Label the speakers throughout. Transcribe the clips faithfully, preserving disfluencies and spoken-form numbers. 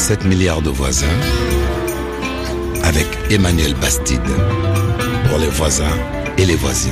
Speaker 1: sept milliards de voisins avec Emmanuel Bastide pour les voisins et les voisines.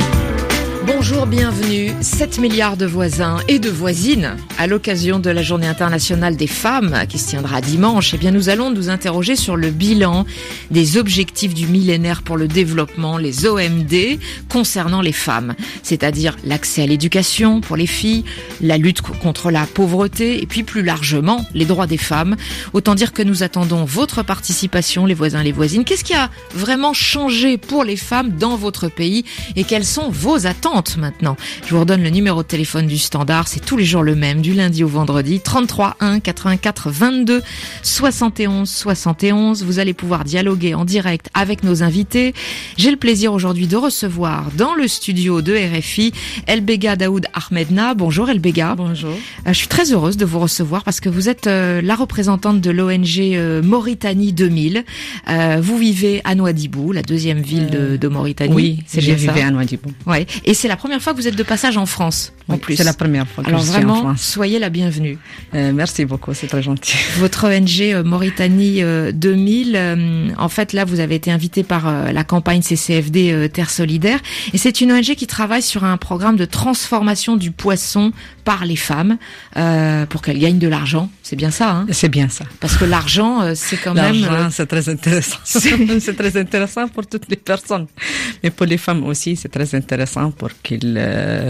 Speaker 2: Bonjour, bienvenue. sept milliards de voisins et de voisines à l'occasion de la Journée internationale des femmes qui se tiendra dimanche. Eh bien, nous allons nous interroger sur le bilan des objectifs du millénaire pour le développement, les O M D, concernant les femmes. C'est-à-dire l'accès à l'éducation pour les filles, la lutte contre la pauvreté et puis plus largement les droits des femmes. Autant dire que nous attendons votre participation, les voisins et les voisines. Qu'est-ce qui a vraiment changé pour les femmes dans votre pays et quelles sont vos attentes maintenant? Je vous redonne le numéro de téléphone du standard, c'est tous les jours le même, du lundi au vendredi, trente-trois un quatre-vingt-quatre vingt-deux soixante et onze soixante et onze. Vous allez pouvoir dialoguer en direct avec nos invités. J'ai le plaisir aujourd'hui de recevoir dans le studio de R F I Elbega Daoud Ahmedna. Bonjour Elbega.
Speaker 3: Bonjour.
Speaker 2: Euh, je suis très heureuse de vous recevoir parce que vous êtes euh, la représentante de l'O N G euh, Mauritanie deux mille. Euh, vous vivez à Nouadhibou, la deuxième ville de, de Mauritanie.
Speaker 3: Oui,
Speaker 2: c'est
Speaker 3: j'ai
Speaker 2: bien
Speaker 3: vécu
Speaker 2: ça.
Speaker 3: à Nouadhibou.
Speaker 2: Ouais. Et c'est la première fois que vous êtes de passage en France, en
Speaker 3: Oui,
Speaker 2: plus.
Speaker 3: c'est la première fois que
Speaker 2: Alors
Speaker 3: je suis
Speaker 2: vraiment,
Speaker 3: en France.
Speaker 2: soyez la bienvenue.
Speaker 3: Euh, merci beaucoup, c'est très gentil.
Speaker 2: Votre O N G euh, Mauritanie euh, deux mille, euh, en fait là vous avez été invité par euh, la campagne C C F D euh, Terre Solidaire, et c'est une O N G qui travaille sur un programme de transformation du poisson par les femmes euh, pour qu'elles gagnent de l'argent. C'est bien ça, hein?
Speaker 3: C'est bien ça.
Speaker 2: Parce que l'argent, euh, c'est quand même...
Speaker 3: L'argent,
Speaker 2: euh,
Speaker 3: c'est très intéressant.
Speaker 2: c'est-
Speaker 3: C'est très intéressant pour toutes les personnes. Mais pour les femmes aussi, c'est très intéressant pour qu'ils euh,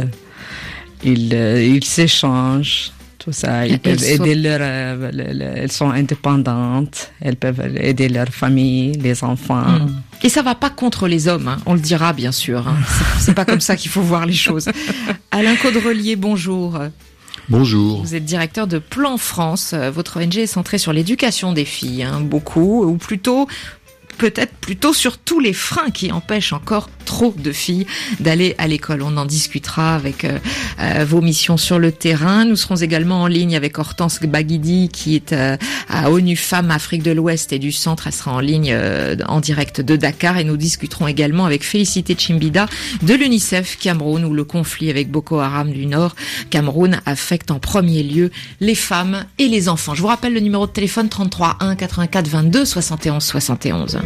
Speaker 3: ils, euh, ils s'échangent. Tout ça, ils
Speaker 2: Elles
Speaker 3: peuvent
Speaker 2: sont-
Speaker 3: aider leur, euh, le- le- elles sont indépendantes, elles peuvent aider leur famille, les enfants.
Speaker 2: Mm. Et ça va pas contre les hommes, hein, on le dira bien sûr. Hein. C'est, c'est pas comme ça qu'il faut voir les choses. Alain Caudrelier, bonjour.
Speaker 4: Bonjour.
Speaker 2: Vous êtes directeur de Plan France. Euh, Votre O N G est centrée sur l'éducation des filles, hein, beaucoup, ou plutôt, peut-être plutôt sur tous les freins qui empêchent encore trop de filles d'aller à l'école. On en discutera avec euh, euh, vos missions sur le terrain. Nous serons également en ligne avec Hortense Baguidi qui est euh, à ONU Femmes Afrique de l'Ouest et du Centre. Elle sera en ligne euh, en direct de Dakar, et nous discuterons également avec Félicité Chimbida de l'UNICEF Cameroun, où le conflit avec Boko Haram du Nord Cameroun affecte en premier lieu les femmes et les enfants. Je vous rappelle le numéro de téléphone trente-trois un quatre-vingt-quatre vingt-deux soixante et onze soixante et onze.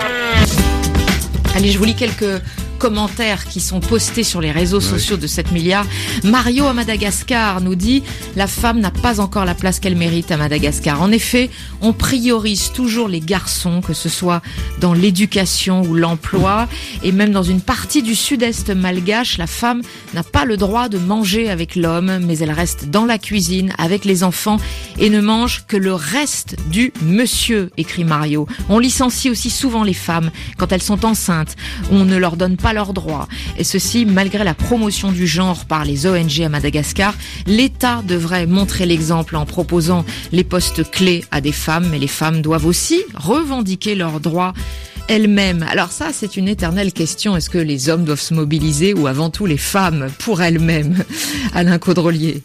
Speaker 2: Allez, je vous lis quelques commentaires qui sont postés sur les réseaux sociaux de sept milliards. Mario à Madagascar nous dit « La femme n'a pas encore la place qu'elle mérite à Madagascar. En effet, on priorise toujours les garçons, que ce soit dans l'éducation ou l'emploi. Et même dans une partie du sud-est malgache, la femme n'a pas le droit de manger avec l'homme, mais elle reste dans la cuisine avec les enfants et ne mange que le reste du monsieur », écrit Mario. On licencie aussi souvent les femmes quand elles sont enceintes. On ne leur donne pas leurs droits. Et ceci, malgré la promotion du genre par les O N G à Madagascar. L'État devrait montrer l'exemple en proposant les postes clés à des femmes, mais les femmes doivent aussi revendiquer leurs droits elles-mêmes. Alors ça, c'est une éternelle question. Est-ce que les hommes doivent se mobiliser ou avant tout les femmes pour elles-mêmes? Alain Caudrelier.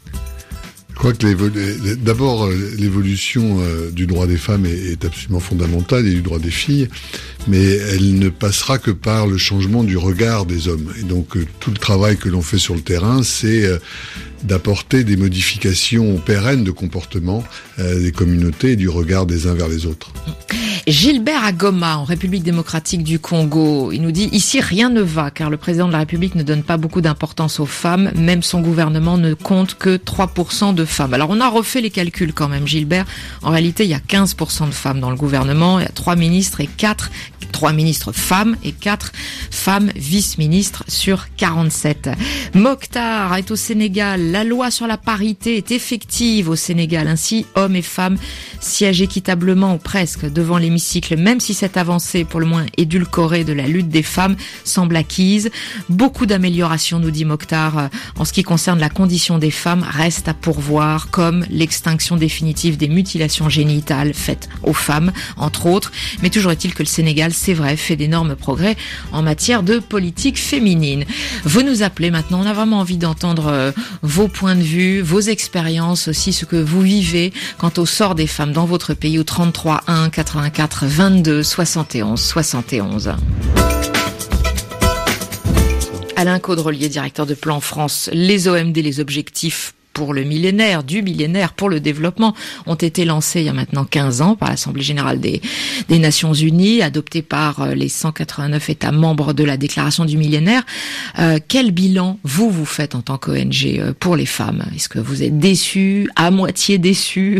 Speaker 4: Je crois que l'évo- d'abord, l'évolution euh, du droit des femmes est, est absolument fondamentale, et du droit des filles, mais elle ne passera que par le changement du regard des hommes. Et donc, euh, tout le travail que l'on fait sur le terrain, c'est euh, d'apporter des modifications pérennes de comportement euh, des communautés et du regard des uns vers les autres.
Speaker 2: Gilbert à Goma, en République démocratique du Congo, il nous dit « Ici, rien ne va, car le président de la République ne donne pas beaucoup d'importance aux femmes. Même son gouvernement ne compte que trois pour cent de femmes. » Alors, on a refait les calculs quand même, Gilbert. En réalité, il y a quinze pour cent de femmes dans le gouvernement. Il y a trois ministres et quatre, trois ministres femmes et quatre femmes vice-ministres sur quarante-sept. Mokhtar est au Sénégal. La loi sur la parité est effective au Sénégal. Ainsi, hommes et femmes siègent équitablement ou presque devant l'hémicycle, même si cette avancée, pour le moins édulcorée, de la lutte des femmes semble acquise. Beaucoup d'améliorations, nous dit Mokhtar, en ce qui concerne la condition des femmes, reste à pourvoir, comme l'extinction définitive des mutilations génitales faites aux femmes, entre autres. Mais toujours est-il que le Sénégal, c'est vrai, fait d'énormes progrès en matière de politique féminine. Vous nous appelez maintenant, on a vraiment envie d'entendre euh, vos points de vue, vos expériences aussi, ce que vous vivez quant au sort des femmes dans votre pays, au trente-trois un quatre-vingt-quatre vingt-deux soixante et onze soixante et onze. Alain Caudrelier, directeur de Plan France, les O M D, les objectifs pour le millénaire, du millénaire pour le développement ont été lancés il y a maintenant quinze ans par l'Assemblée générale des, des Nations Unies, adoptés par les cent quatre-vingt-neuf États membres de la Déclaration du millénaire. Euh, quel bilan vous, vous faites en tant qu'O N G pour les femmes? Est-ce que vous êtes déçus, à moitié déçus?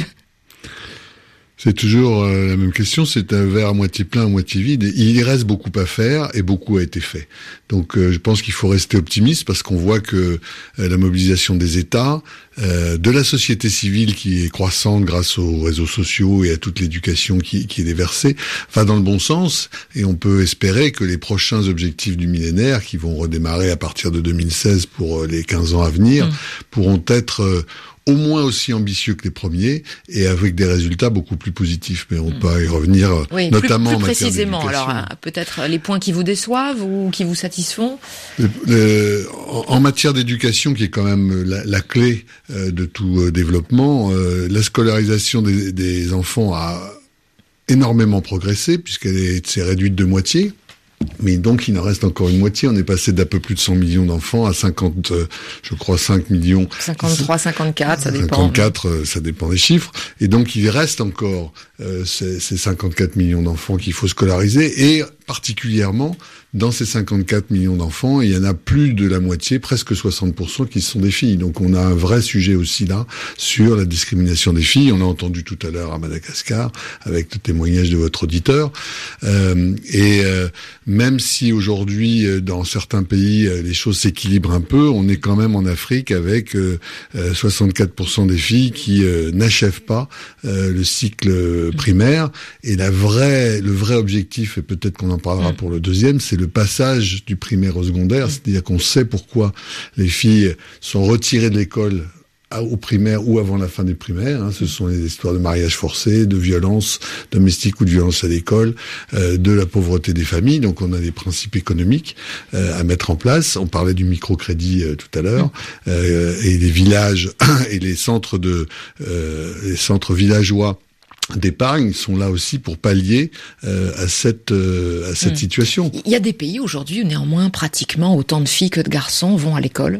Speaker 4: C'est toujours euh, la même question, c'est un verre à moitié plein, à moitié vide. Il reste beaucoup à faire et beaucoup a été fait. Donc euh, je pense qu'il faut rester optimiste parce qu'on voit que euh, la mobilisation des États, euh, de la société civile qui est croissante grâce aux réseaux sociaux et à toute l'éducation qui, qui est déversée, va dans le bon sens et on peut espérer que les prochains objectifs du millénaire qui vont redémarrer à partir de deux mille seize pour euh, les quinze ans à venir mmh. pourront être euh, au moins aussi ambitieux que les premiers et avec des résultats beaucoup plus positifs. Mais on mmh. peut y revenir,
Speaker 2: oui,
Speaker 4: notamment
Speaker 2: plus, plus
Speaker 4: en matière
Speaker 2: précisément.
Speaker 4: d'éducation.
Speaker 2: Alors, peut-être les points qui vous déçoivent ou qui vous satisfont.
Speaker 4: Le, le, en, en matière d'éducation, qui est quand même la, la clé euh, de tout euh, développement, euh, la scolarisation des, des enfants a énormément progressé puisqu'elle est, s'est réduite de moitié. Mais donc, il en reste encore une moitié. On est passé d'à peu plus de cent millions d'enfants à cinquante, euh, je crois, cinq millions.
Speaker 2: cinquante-trois, cinquante-quatre, ça dépend.
Speaker 4: cinquante-quatre, euh, ça dépend des chiffres. Et donc, il reste encore euh, ces, ces cinquante-quatre millions d'enfants qu'il faut scolariser. Et particulièrement, dans ces cinquante-quatre millions d'enfants, il y en a plus de la moitié, presque soixante pour cent, qui sont des filles. Donc, on a un vrai sujet aussi là sur la discrimination des filles. On a entendu tout à l'heure à Madagascar, avec le témoignage de votre auditeur. Euh, et euh, même si aujourd'hui, dans certains pays, les choses s'équilibrent un peu, on est quand même en Afrique avec euh, soixante-quatre pour cent des filles qui euh, n'achèvent pas euh, le cycle primaire. Et la vraie, le vrai objectif, et peut-être qu'on en parlera pour le deuxième, c'est le passage du primaire au secondaire. C'est-à-dire qu'on sait pourquoi les filles sont retirées de l'école au primaire ou avant la fin des primaires. Hein. Ce sont les histoires de mariage forcé, de violence domestique ou de violence à l'école, euh, de la pauvreté des familles. Donc on a des principes économiques euh, à mettre en place. On parlait du microcrédit euh, tout à l'heure, euh, et les villages et les centres de euh, les centres villageois d'épargne sont là aussi pour pallier euh, à cette euh, à cette mmh. situation.
Speaker 2: Il y a des pays aujourd'hui où néanmoins pratiquement autant de filles que de garçons vont à l'école.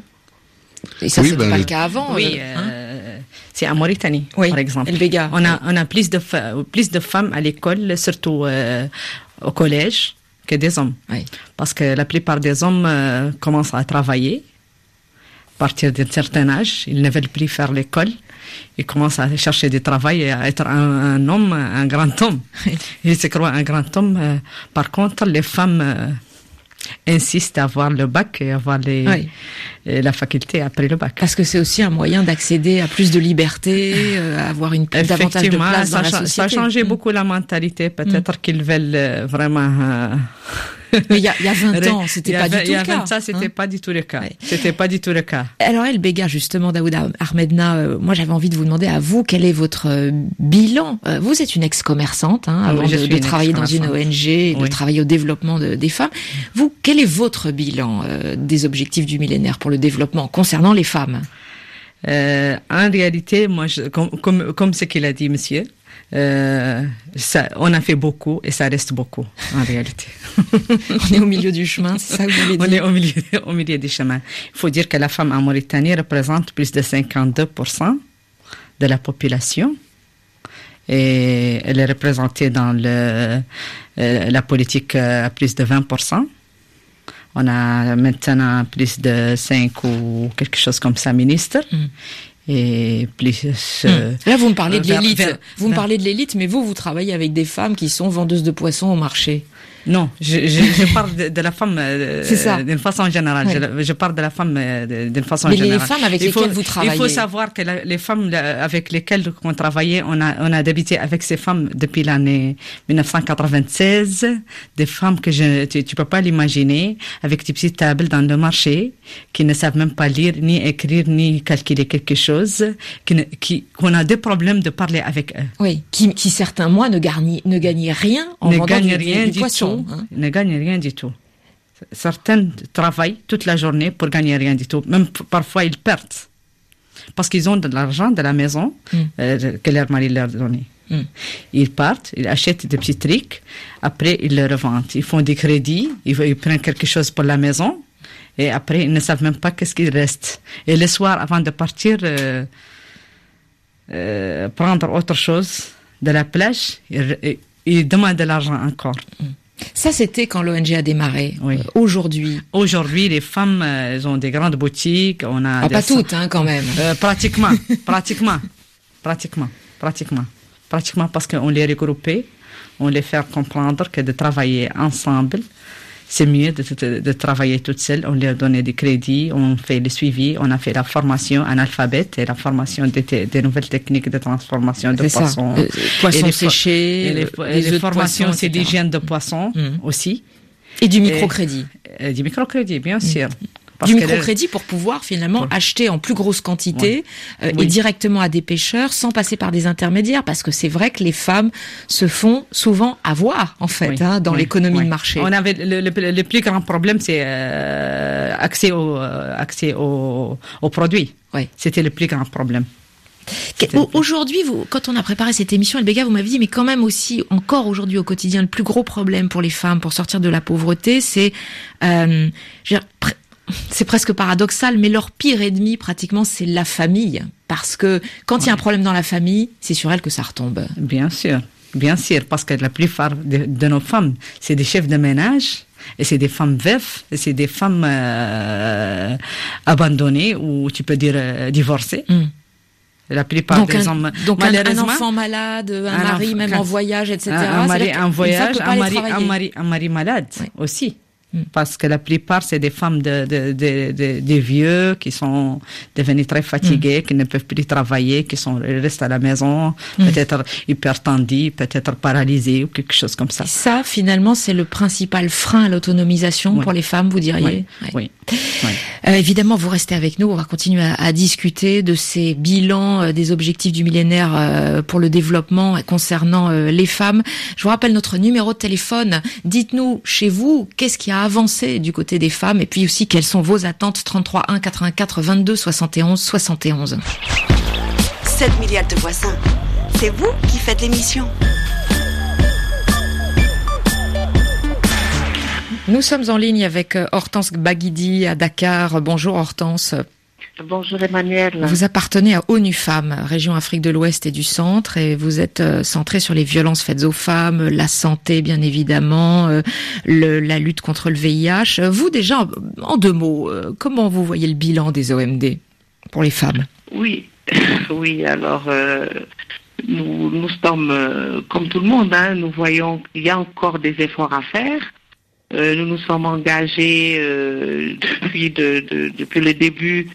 Speaker 2: Et ça, oui, c'était ben, pas le cas avant.
Speaker 3: Oui,
Speaker 2: euh, hein
Speaker 3: euh, c'est en Mauritanie,
Speaker 2: oui,
Speaker 3: par exemple.
Speaker 2: El Bega.
Speaker 3: On a, on a plus de, plus de femmes à l'école, surtout euh, au collège, que des hommes.
Speaker 2: Oui.
Speaker 3: Parce que la plupart des hommes euh, commencent à travailler à partir d'un certain âge. Ils ne veulent plus faire l'école. Ils commencent à chercher du travail et à être un, un homme, un grand homme. Ils se croient un grand homme. Euh, par contre, les femmes... Euh, insiste à avoir le bac et avoir les, oui. et la faculté après le bac.
Speaker 2: Parce que c'est aussi un moyen d'accéder à plus de liberté, euh, à avoir une plus davantage de place dans la société.
Speaker 3: Ça a changé mmh. beaucoup la mentalité. Peut-être mmh. qu'ils veulent euh, vraiment... Euh,
Speaker 2: Mais il y a, y a vingt ans, c'était pas du tout le cas.
Speaker 3: Il y a vingt ans, c'était hein? pas du tout le cas. Ouais. C'était pas du tout le cas.
Speaker 2: Alors, El Bega, justement, Daouda Ahmedna, euh, moi j'avais envie de vous demander à vous, quel est votre euh, bilan? euh, Vous êtes une ex-commerçante, hein, avant oui, de, de travailler dans une O N G, oui. de travailler au développement de, des femmes. Vous, quel est votre bilan euh, des objectifs du millénaire pour le développement concernant les femmes?
Speaker 3: euh, En réalité, moi, je, comme, comme, comme ce qu'il a dit, monsieur, Euh, ça, on a fait beaucoup et ça reste beaucoup en réalité.
Speaker 2: On est au milieu du chemin, c'est ça que vous voulez dire?
Speaker 3: On est au milieu, au milieu du chemin. Il faut dire que la femme en Mauritanie représente plus de cinquante-deux pour cent de la population et elle est représentée dans le, euh, la politique à plus de vingt pour cent. On a maintenant plus de cinq ou quelque chose comme ça ministres. Mm. Et plus, euh,
Speaker 2: là, vous me parlez de l'élite. Vers, vous vers, me parlez de l'élite, mais vous, vous travaillez avec des femmes qui sont vendeuses de poissons au marché.
Speaker 3: Non, je, je, je parle de, de la femme euh, d'une façon générale. Ouais. Je, je parle de la femme euh, d'une façon
Speaker 2: mais
Speaker 3: générale.
Speaker 2: Mais les femmes avec il lesquelles
Speaker 3: faut,
Speaker 2: vous travaillez.
Speaker 3: Il faut savoir que la, les femmes avec lesquelles on travaillait, on a, on a débuté avec ces femmes depuis l'année dix-neuf cent quatre-vingt-seize. Des femmes que je, tu, tu peux pas l'imaginer, avec des petites tables dans le marché, qui ne savent même pas lire, ni écrire, ni calculer quelque chose, qui, ne, qui, qu'on a des problèmes de parler avec eux.
Speaker 2: Oui, qui, qui certains mois ne gagnent, ne gagnent rien en
Speaker 3: ne
Speaker 2: vendant du,
Speaker 3: rien
Speaker 2: du, du
Speaker 3: du
Speaker 2: poisson.
Speaker 3: Tout. Hein? Ne gagnent rien du tout. Certains travaillent toute la journée pour gagner rien du tout. Même p- parfois, ils perdent. Parce qu'ils ont de l'argent de la maison mm. euh, que leur mari leur donnait. Mm. Ils partent, ils achètent des petits trucs, après ils le revendent. Ils font des crédits, ils, ils prennent quelque chose pour la maison, Et après, ils ne savent même pas qu'est-ce qu'il reste. Et le soir, avant de partir, euh, euh, prendre autre chose de la plage, ils, ils demandent de l'argent encore.
Speaker 2: Ça, c'était quand l'O N G a démarré.
Speaker 3: Oui.
Speaker 2: Euh, aujourd'hui
Speaker 3: Aujourd'hui, les femmes, euh, elles ont des grandes boutiques. On a
Speaker 2: ah,
Speaker 3: des
Speaker 2: pas toutes, hein, quand même.
Speaker 3: Euh, pratiquement, pratiquement, pratiquement, pratiquement, pratiquement, parce qu'on les regroupait, on les fait comprendre que de travailler ensemble, c'est mieux de, de, de travailler toute seule. On leur donnait des crédits, on fait le suivi, on a fait la formation en alphabet et la formation des, te, des nouvelles techniques de transformation de
Speaker 2: c'est
Speaker 3: poissons.
Speaker 2: Euh, poissons
Speaker 3: et
Speaker 2: séchés,
Speaker 3: et les,
Speaker 2: euh,
Speaker 3: et les,
Speaker 2: les
Speaker 3: formations,
Speaker 2: poissons,
Speaker 3: c'est d'hygiène de poissons mmh. aussi.
Speaker 2: Et du microcrédit.
Speaker 3: Et, et du microcrédit, bien sûr. Mmh.
Speaker 2: Parce du microcrédit pour pouvoir finalement
Speaker 3: pour...
Speaker 2: acheter en plus grosse quantité
Speaker 3: ouais.
Speaker 2: euh,
Speaker 3: oui.
Speaker 2: et directement à des pêcheurs sans passer par des intermédiaires, parce que c'est vrai que les femmes se font souvent avoir en fait oui. hein, dans oui. l'économie oui. de marché.
Speaker 3: On avait le, le, le plus grand problème, c'est euh, accès au euh, accès aux au produits.
Speaker 2: Oui.
Speaker 3: C'était le plus grand problème.
Speaker 2: Aujourd'hui, vous, quand on a préparé cette émission, Elbega, vous m'avez dit, mais quand même aussi, encore aujourd'hui au quotidien, le plus gros problème pour les femmes pour sortir de la pauvreté, c'est euh, je veux dire, c'est presque paradoxal, mais leur pire ennemi, pratiquement, c'est la famille. Parce que quand il ouais. y a un problème dans la famille, c'est sur elle que ça retombe.
Speaker 3: Bien sûr, bien sûr, parce que la plupart de, de nos femmes, c'est des chefs de ménage, et c'est des femmes veuves, et c'est des femmes euh, abandonnées, ou tu peux dire euh, divorcées. Mm. La plupart
Speaker 2: donc
Speaker 3: des
Speaker 2: un,
Speaker 3: hommes,
Speaker 2: donc malheureusement, un enfant malade, un, un mari même en voyage, et cetera.
Speaker 3: Un, un mari en voyage, un mari, un mari, un mari malade oui. aussi. Parce que la plupart, c'est des femmes de, de, de, de, de vieux qui sont devenus très fatigués, mmh. qui ne peuvent plus travailler, qui sont restent à la maison, mmh. peut-être hypertendues, peut-être paralysées ou quelque chose comme ça.
Speaker 2: Et ça, finalement, c'est le principal frein à l'autonomisation oui. pour les femmes, vous diriez.
Speaker 3: Oui. oui. oui.
Speaker 2: Euh, évidemment, vous restez avec nous. On va continuer à, à discuter de ces bilans euh, des objectifs du millénaire euh, pour le développement concernant euh, les femmes. Je vous rappelle notre numéro de téléphone. Dites-nous chez vous, qu'est-ce qui a avancé du côté des femmes, et puis aussi quelles sont vos attentes. Trente-trois un quatre-vingt-quatre vingt-deux soixante et onze soixante et onze.
Speaker 5: sept milliards de voisins. C'est vous qui faites l'émission.
Speaker 2: Nous sommes en ligne avec Hortense Baguidi à Dakar. Bonjour Hortense.
Speaker 6: Bonjour Emmanuel.
Speaker 2: Vous appartenez à ONU Femmes, région Afrique de l'Ouest et du Centre, et vous êtes centré sur les violences faites aux femmes, la santé bien évidemment, le, la lutte contre le V I H. Vous déjà, en deux mots, comment vous voyez le bilan des O M D pour les femmes ?
Speaker 6: Oui, oui. Alors euh, nous, nous sommes euh, comme tout le monde. Hein, nous voyons qu'il y a encore des efforts à faire. Euh, nous nous sommes engagés euh, depuis de, de, depuis le début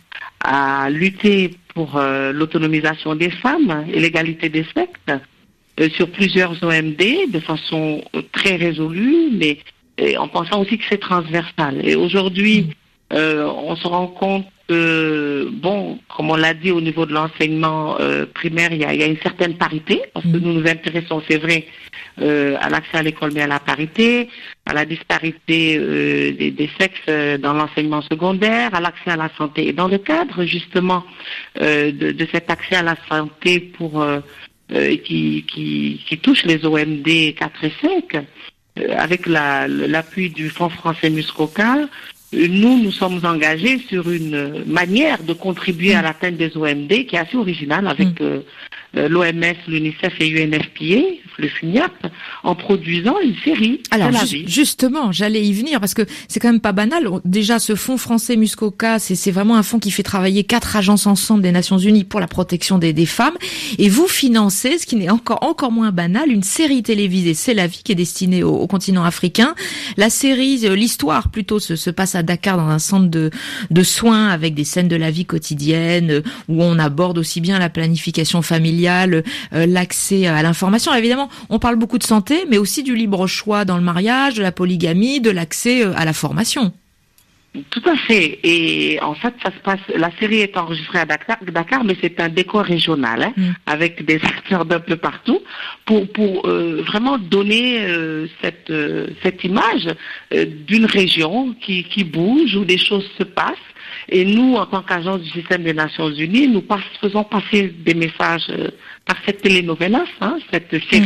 Speaker 6: à lutter pour euh, l'autonomisation des femmes et l'égalité des sexes euh, sur plusieurs O M D de façon euh, très résolue, mais et en pensant aussi que c'est transversal. Et aujourd'hui, euh, on se rend compte que, bon, comme on l'a dit au niveau de l'enseignement euh, primaire, il y a, il y a une certaine parité, parce que nous nous intéressons, c'est vrai, euh, à l'accès à l'école, mais à la parité, à la disparité euh, des, des sexes dans l'enseignement secondaire, à l'accès à la santé. Et dans le cadre, justement, euh, de, de cet accès à la santé pour euh, euh, qui, qui, qui touche les O M D quatre et cinq, euh, avec la, l'appui du Fonds français Muskoka, nous, nous sommes engagés sur une manière de contribuer à l'atteinte des O M D qui est assez originale avec euh, l'O M S, l'UNICEF et U N F P A, le FUNIAP, en produisant une série.
Speaker 2: Alors ju- justement, j'allais y venir parce que c'est quand même pas banal. Déjà, ce fonds français Muskoka, c'est, c'est vraiment un fonds qui fait travailler quatre agences ensemble des Nations Unies pour la protection des, des femmes. Et vous financez, ce qui n'est encore encore moins banal, une série télévisée, C'est la vie, qui est destinée au, au continent africain. La série, l'histoire plutôt, se, se passe à Dakar dans un centre de, de soins avec des scènes de la vie quotidienne où on aborde aussi bien la planification familiale, euh, l'accès à l'information. Alors, évidemment, on parle beaucoup de santé, mais aussi du libre choix dans le mariage, de la polygamie, de l'accès à la formation.
Speaker 6: Tout à fait. Et en fait, ça se passe. La série est enregistrée à Dakar, Dakar mais c'est un décor régional, hein, mm. avec des acteurs d'un peu partout, pour pour euh, vraiment donner euh, cette euh, cette image euh, d'une région qui qui bouge, où des choses se passent. Et nous, en tant qu'agence du système des Nations Unies, nous passe, faisons passer des messages euh, par cette télénovelas, hein, cette série,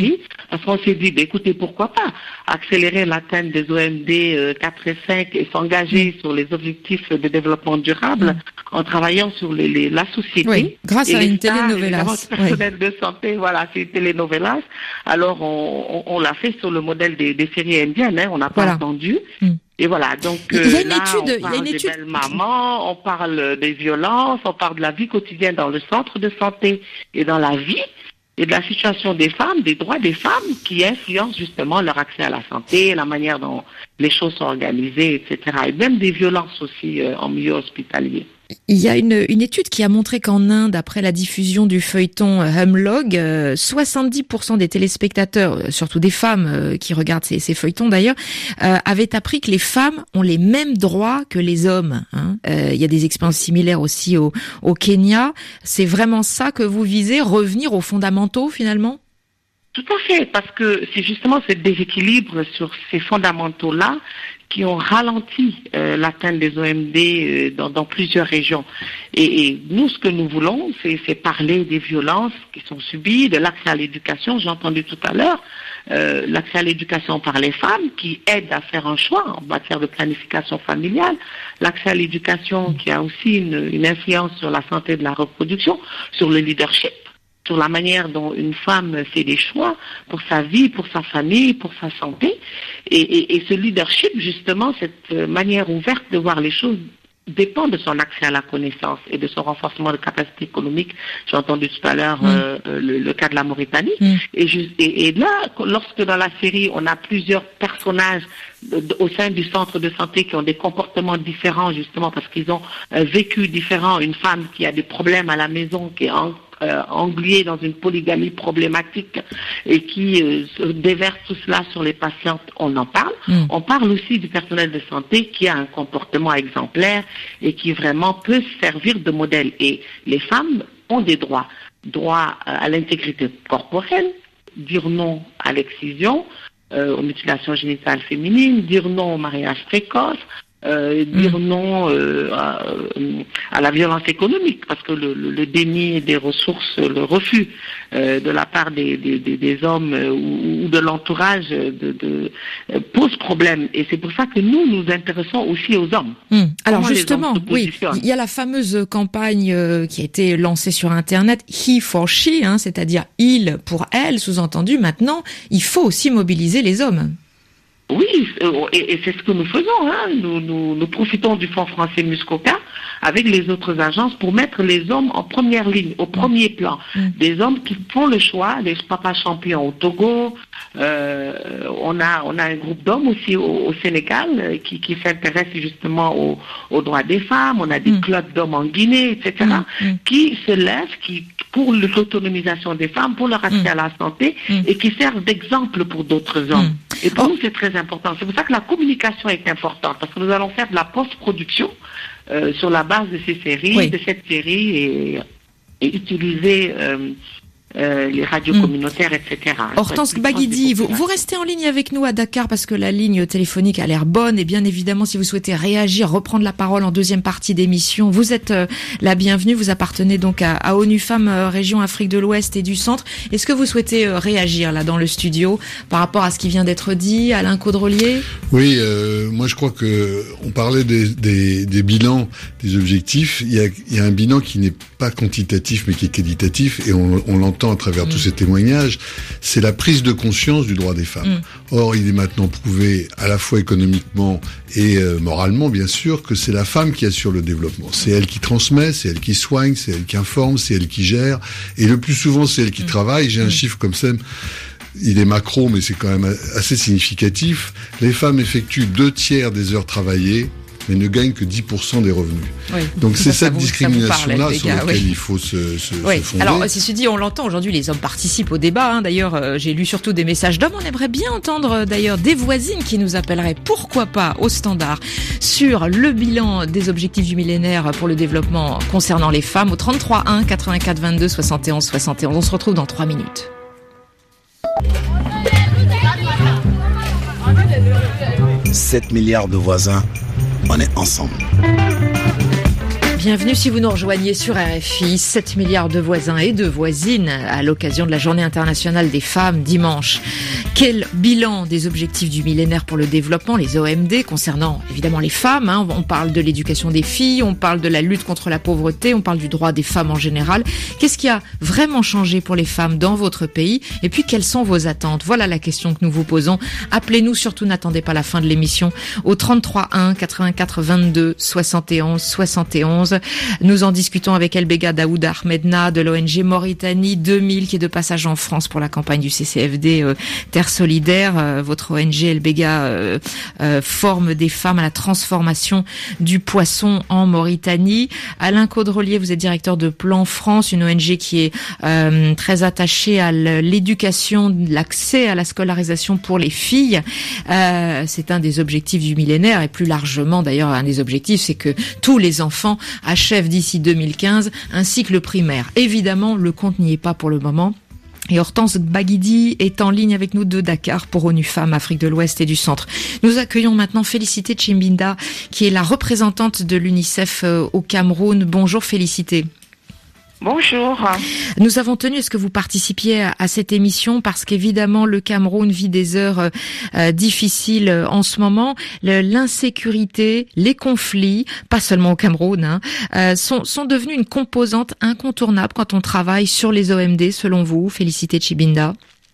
Speaker 6: Parce qu'on s'est dit, bah, écoutez, pourquoi pas accélérer l'atteinte des O M D euh, quatre et cinq et s'engager mmh. sur les objectifs de développement durable mmh. en travaillant sur les, les, la société.
Speaker 2: Oui, grâce à une télénovelas.
Speaker 6: Le personnel oui. de santé, voilà, c'est une télénovelas. Alors, on, on, on l'a fait sur le modèle des, des séries indiennes, hein, on n'a pas voilà. entendu. Mmh. Et voilà, donc
Speaker 2: il y a une
Speaker 6: là,
Speaker 2: étude,
Speaker 6: on parle
Speaker 2: il y a une
Speaker 6: des
Speaker 2: étude...
Speaker 6: belles mamans, on parle des violences, on parle de la vie quotidienne dans le centre de santé et dans la vie, et de la situation des femmes, des droits des femmes qui influencent justement leur accès à la santé, la manière dont les choses sont organisées, et cetera. Et même des violences aussi euh, en milieu hospitalier.
Speaker 2: Il y a une, une étude qui a montré qu'en Inde, après la diffusion du feuilleton Humlog, euh, soixante-dix pour cent des téléspectateurs, surtout des femmes euh, qui regardent ces, ces feuilletons d'ailleurs, euh, avaient appris que les femmes ont les mêmes droits que les hommes. Hein. Euh, il y a des expériences similaires aussi au, au Kenya. C'est vraiment ça que vous visez, revenir aux fondamentaux finalement ?
Speaker 6: Tout à fait, parce que c'est justement ce déséquilibre sur ces fondamentaux-là qui ont ralenti euh, l'atteinte des O M D euh, dans, dans plusieurs régions. Et, et nous, ce que nous voulons, c'est, c'est parler des violences qui sont subies, de l'accès à l'éducation, j'ai entendu tout à l'heure, euh, l'accès à l'éducation par les femmes qui aident à faire un choix en matière de planification familiale, l'accès à l'éducation qui a aussi une, une influence sur la santé de la reproduction, sur le leadership, sur la manière dont une femme fait des choix pour sa vie, pour sa famille, pour sa santé. Et, et, et ce leadership, justement, cette manière ouverte de voir les choses dépend de son accès à la connaissance et de son renforcement de capacité économique. J'ai entendu tout à l'heure mmh. euh, le, le cas de la Mauritanie. Mmh. Et, juste, et, et là, lorsque dans la série, on a plusieurs personnages de, de, au sein du centre de santé qui ont des comportements différents, justement parce qu'ils ont un vécu différent, une femme qui a des problèmes à la maison, qui est en Euh, englué dans une polygamie problématique et qui euh, déverse tout cela sur les patientes, on en parle. Mmh. On parle aussi du personnel de santé qui a un comportement exemplaire et qui vraiment peut servir de modèle. Et les femmes ont des droits. Droit à l'intégrité corporelle, dire non à l'excision, euh, aux mutilations génitales féminines, dire non au mariage précoce, Euh, dire mmh. non euh, à, à la violence économique, parce que le, le, le déni des ressources, le refus euh, de la part des, des, des, des hommes euh, ou, ou de l'entourage de, de, euh, pose problème. Et c'est pour ça que nous nous intéressons aussi aux hommes.
Speaker 2: Mmh. Alors Comment justement, oui, il y a la fameuse campagne euh, qui a été lancée sur Internet, He for She, hein, c'est-à-dire il pour elle, sous-entendu. Maintenant, il faut aussi mobiliser les hommes.
Speaker 6: Oui, et, et c'est ce que nous faisons. Hein. Nous, nous, nous profitons du Fonds français Muskoka avec les autres agences pour mettre les hommes en première ligne, au premier plan. Mmh. Des hommes qui font le choix, des papas champions au Togo. Euh, on a on a un groupe d'hommes aussi au, au Sénégal qui, qui s'intéresse justement aux, aux droits des femmes. On a des mmh. clubs d'hommes en Guinée, et cetera, mmh. qui se lèvent, qui pour l'autonomisation des femmes, pour leur accès mmh. à la santé mmh. et qui servent d'exemple pour d'autres hommes. Mmh. Et pour oh. nous, c'est très important. C'est pour ça que la communication est importante, parce que nous allons faire de la post-production euh, sur la base de ces séries, oui. de cette série, et, et utiliser euh, euh, les radios mmh. communautaires, et cetera.
Speaker 2: Hortense Baguidi, vous, vous restez en ligne avec nous à Dakar parce que la ligne téléphonique a l'air bonne, et bien évidemment, si vous souhaitez réagir, reprendre la parole en deuxième partie d'émission, vous êtes euh, la bienvenue. Vous appartenez donc à, à ONU Femmes, euh, région Afrique de l'Ouest et du Centre. Est-ce que vous souhaitez euh, réagir là dans le studio par rapport à ce qui vient d'être dit, Alain Caudrelier?
Speaker 4: Oui, euh, moi je crois que on parlait des, des, des bilans, des objectifs. Il y a, il y a un bilan qui n'est pas quantitatif mais qui est qualitatif, et on, on l'entend à travers mmh. tous ces témoignages. C'est la prise de conscience du droit des femmes. Mmh. Or, il est maintenant prouvé, à la fois économiquement et euh, moralement, bien sûr, que c'est la femme qui assure le développement. C'est elle qui transmet, c'est elle qui soigne, c'est elle qui informe, c'est elle qui gère, et le plus souvent, c'est elle qui mmh. travaille. J'ai mmh. un chiffre comme ça. Il est macro, mais c'est quand même assez significatif. Les femmes effectuent deux tiers des heures travaillées, mais ne gagnent que dix pour cent des revenus. Oui, donc c'est cette discrimination-là sur laquelle oui. il faut se, se,
Speaker 2: oui.
Speaker 4: se fonder.
Speaker 2: Alors, ceci dit, on l'entend aujourd'hui, les hommes participent au débat. Hein. D'ailleurs, euh, j'ai lu surtout des messages d'hommes. On aimerait bien entendre euh, d'ailleurs des voisines qui nous appelleraient, pourquoi pas, au standard, sur le bilan des objectifs du millénaire pour le développement concernant les femmes, au trente-trois un quatre-vingt-quatre vingt-deux soixante et onze soixante et onze. On se retrouve dans trois minutes.
Speaker 1: sept milliards de voisins, on est ensemble.
Speaker 2: Bienvenue si vous nous rejoignez sur R F I. sept milliards de voisins et de voisines à l'occasion de la Journée internationale des femmes dimanche. Quel bilan des objectifs du millénaire pour le développement, les O M D, concernant évidemment les femmes, hein. On parle de l'éducation des filles, on parle de la lutte contre la pauvreté, on parle du droit des femmes en général. Qu'est-ce qui a vraiment changé pour les femmes dans votre pays? Et puis, quelles sont vos attentes? Voilà la question que nous vous posons. Appelez-nous, surtout n'attendez pas la fin de l'émission, au trente-trois un quatre-vingt-quatre vingt-deux soixante et onze soixante et onze. Nous en discutons avec Elbega Daouda Ahmedna de l'O N G Mauritanie deux mille qui est de passage en France pour la campagne du C C F D euh, Terre Solidaire. Euh, votre O N G Elbega euh, euh, forme des femmes à la transformation du poisson en Mauritanie. Alain Caudrelier, vous êtes directeur de Plan France, une O N G qui est euh, très attachée à l'éducation, l'accès à la scolarisation pour les filles. Euh, c'est un des objectifs du millénaire et plus largement d'ailleurs un des objectifs, c'est que tous les enfants achèvent d'ici deux mille quinze un cycle primaire. Évidemment, le compte n'y est pas pour le moment. Et Hortense Baguidi est en ligne avec nous de Dakar pour ONU Femmes, Afrique de l'Ouest et du Centre. Nous accueillons maintenant Félicité Chimbinda, qui est la représentante de l'UNICEF au Cameroun. Bonjour Félicité.
Speaker 6: Bonjour.
Speaker 2: Nous avons tenu à ce que vous participiez à, à cette émission parce qu'évidemment le Cameroun vit des heures euh, difficiles euh, en ce moment. Le, l'insécurité, les conflits, pas seulement au Cameroun, hein, euh, sont, sont devenus une composante incontournable quand on travaille sur les O M D, selon vous, Félicité Chimbinda.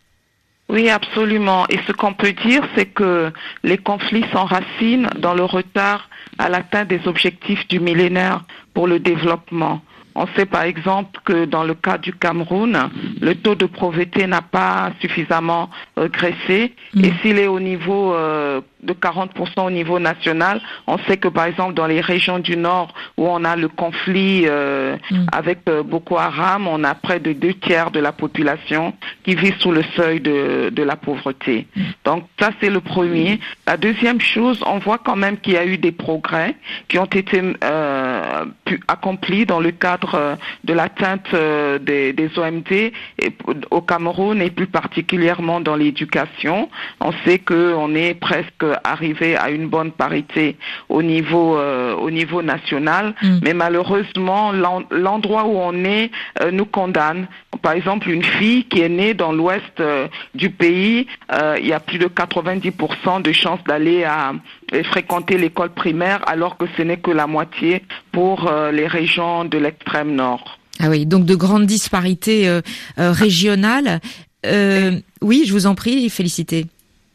Speaker 6: Oui, absolument. Et ce qu'on peut dire, c'est que les conflits s'enracinent dans le retard à l'atteinte des objectifs du millénaire pour le développement. On sait par exemple que dans le cas du Cameroun, le taux de pauvreté n'a pas suffisamment régressé. Mmh. Et s'il est au niveau euh, de quarante pour cent au niveau national, on sait que par exemple dans les régions du Nord où on a le conflit euh, mmh. avec euh, Boko Haram, on a près de deux tiers de la population qui vit sous le seuil de, de la pauvreté. Mmh. Donc ça c'est le premier. La deuxième chose, on voit quand même qu'il y a eu des progrès qui ont été euh, pu, accomplis dans le cadre de l'atteinte des, des O M D au Cameroun et plus particulièrement dans l'éducation. On sait qu'on est presque arrivé à une bonne parité au niveau, euh, au niveau national, mmh. mais malheureusement l'endroit où on est euh, nous condamne. Par exemple, une fille qui est née dans l'ouest euh, du pays, euh, il y a plus de quatre-vingt-dix pour cent de chances d'aller à fréquenter l'école primaire alors que ce n'est que la moitié pour euh, les régions de l'extrême nord.
Speaker 2: Ah oui, donc de grandes disparités euh, euh, régionales. Euh, oui, je vous en prie, félicitez.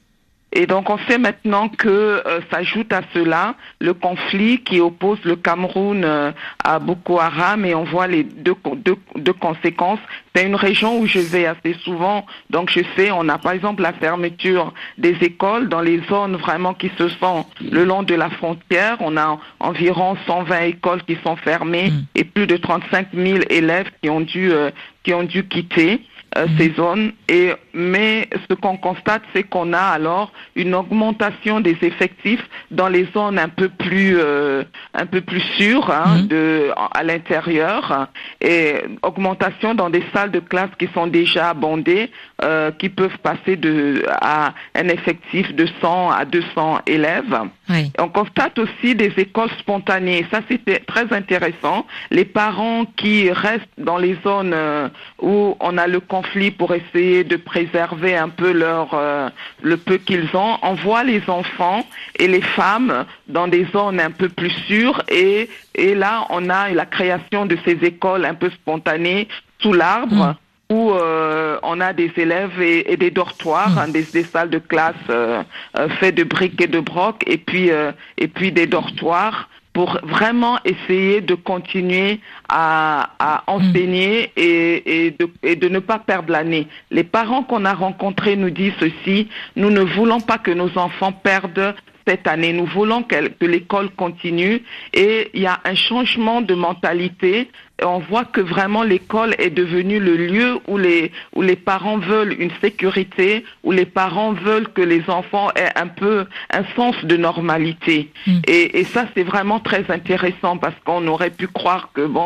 Speaker 6: Et donc on sait maintenant que euh, s'ajoute à cela le conflit qui oppose le Cameroun euh, à Boko Haram et on voit les deux, deux, deux conséquences. C'est une région où je vais assez souvent, donc je sais, on a par exemple la fermeture des écoles dans les zones vraiment qui se sont le long de la frontière. On a environ cent vingt écoles qui sont fermées mmh. et plus de trente-cinq mille élèves qui ont dû, euh, qui ont dû quitter. Euh, ces zones et mais ce qu'on constate c'est qu'on a alors une augmentation des effectifs dans les zones un peu plus euh, un peu plus sûres hein, mmh. de à l'intérieur et augmentation dans des salles de classe qui sont déjà bondées euh, qui peuvent passer de à un effectif de cent à deux cents élèves. Oui. On constate aussi des écoles spontanées. Ça, c'était très intéressant. Les parents qui restent dans les zones euh, où on a le conflit pour essayer de préserver un peu leur euh, le peu qu'ils ont, envoient les enfants et les femmes dans des zones un peu plus sûres et et là, on a la création de ces écoles un peu spontanées sous l'arbre. Mmh. où euh, on a des élèves et, et des dortoirs, mmh. hein, des, des salles de classe euh, euh, faites de briques et de brocs, et puis euh, et puis des dortoirs pour vraiment essayer de continuer à, à enseigner mmh. et, et, de, et de ne pas perdre l'année. Les parents qu'on a rencontrés nous disent ceci: nous ne voulons pas que nos enfants perdent cette année. Nous voulons que l'école continue et il y a un changement de mentalité. On voit que vraiment l'école est devenue le lieu où les où les parents veulent une sécurité, où les parents veulent que les enfants aient un peu un sens de normalité. Mmh. Et, et ça, c'est vraiment très intéressant parce qu'on aurait pu croire que bon,